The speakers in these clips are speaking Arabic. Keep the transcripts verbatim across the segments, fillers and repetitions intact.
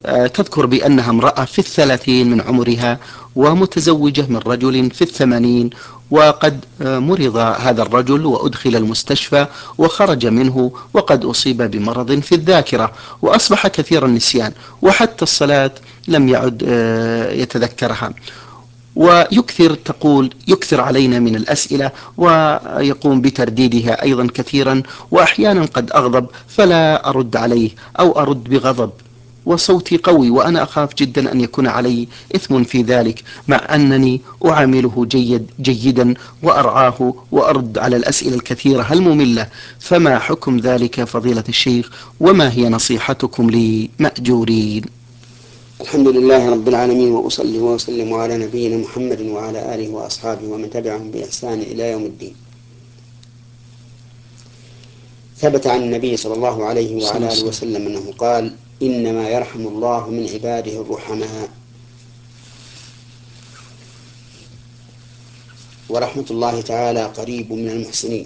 تذكر بأنها امرأة في الثلاثين من عمرها ومتزوجة من رجل في الثمانين، وقد مرض هذا الرجل وأدخل المستشفى وخرج منه وقد أصيب بمرض في الذاكرة وأصبح كثير النسيان، وحتى الصلاة لم يعد يتذكرها. ويكثر تقول يكثر علينا من الأسئلة ويقوم بترديدها أيضا كثيرا، وأحيانا قد أغضب فلا أرد عليه أو أرد بغضب وصوتي قوي، وأنا أخاف جدا أن يكون علي إثم في ذلك، مع أنني أعامله جيد جيدا وأرعاه وأرد على الأسئلة الكثيرة المملة. فما حكم ذلك فضيلة الشيخ، وما هي نصيحتكم لي مأجورين؟ الحمد لله رب العالمين، وأصلي وأسلم على نبينا محمد وعلى آله وأصحابه ومن تبعهم بإحسان إلى يوم الدين. ثبت عن النبي صلى الله عليه وعلى آله وسلم أنه قال: إنما يرحم الله من عباده الرحماء، ورحمة الله تعالى قريب من المحسنين.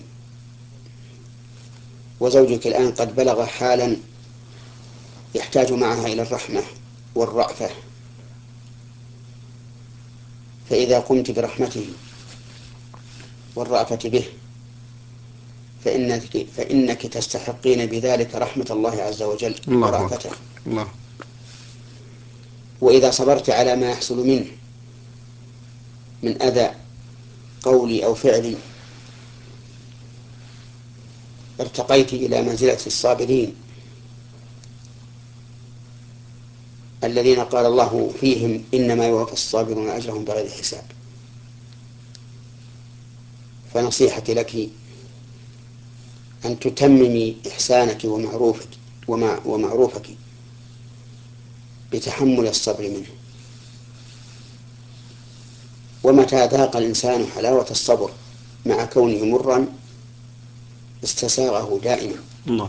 وزوجك الآن قد بلغ حالا يحتاج معها إلى الرحمة والرأفة، فإذا قمت برحمته والرأفة به فإنك, فإنك تستحقين بذلك رحمة الله عز وجل ورأفته. الله. وإذا صبرت على ما يحصل منه من أذى قولي أو فعلي ارتقيت إلى منزلة الصابرين الذين قال الله فيهم: إنما يوفى الصابرون أجرهم بغير حساب. فنصيحتي لك أن تتممي إحسانك ومعروفك ومعروفك بتحمل الصبر منه. ومتى ذاق الإنسان حلاوة الصبر مع كونه مرا استساغه دائما. الله.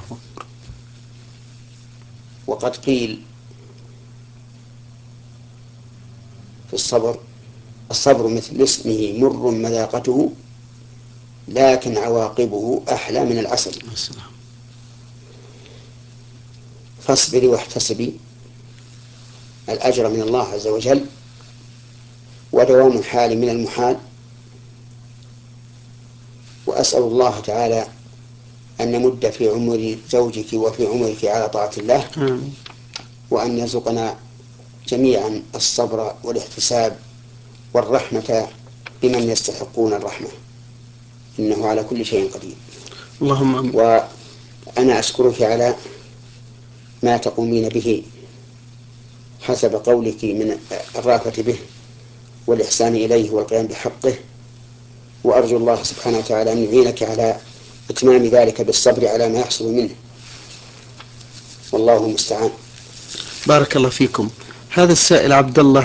وقد قيل في الصبر: الصبر مثل اسمه مر مذاقته لكن عواقبه أحلى من العسل. فاصبري واحتسبي الأجر من الله عز وجل، ودوام الحال من المحال. وأسأل الله تعالى أن يمد في عمر زوجك وفي عمرك على طاعة الله، وأن يرزقنا جميعا الصبر والاحتساب والرحمة بمن يستحقون الرحمة، إنه على كل شيء قدير. اللهم. وأنا أشكرك على ما تقومين به حسب قولك من الرأفة به والإحسان إليه والقيام بحقه، وأرجو الله سبحانه وتعالى أن يعينك على إتمام ذلك بالصبر على ما يحصل منه، والله المستعان. بارك الله فيكم. هذا السائل عبد الله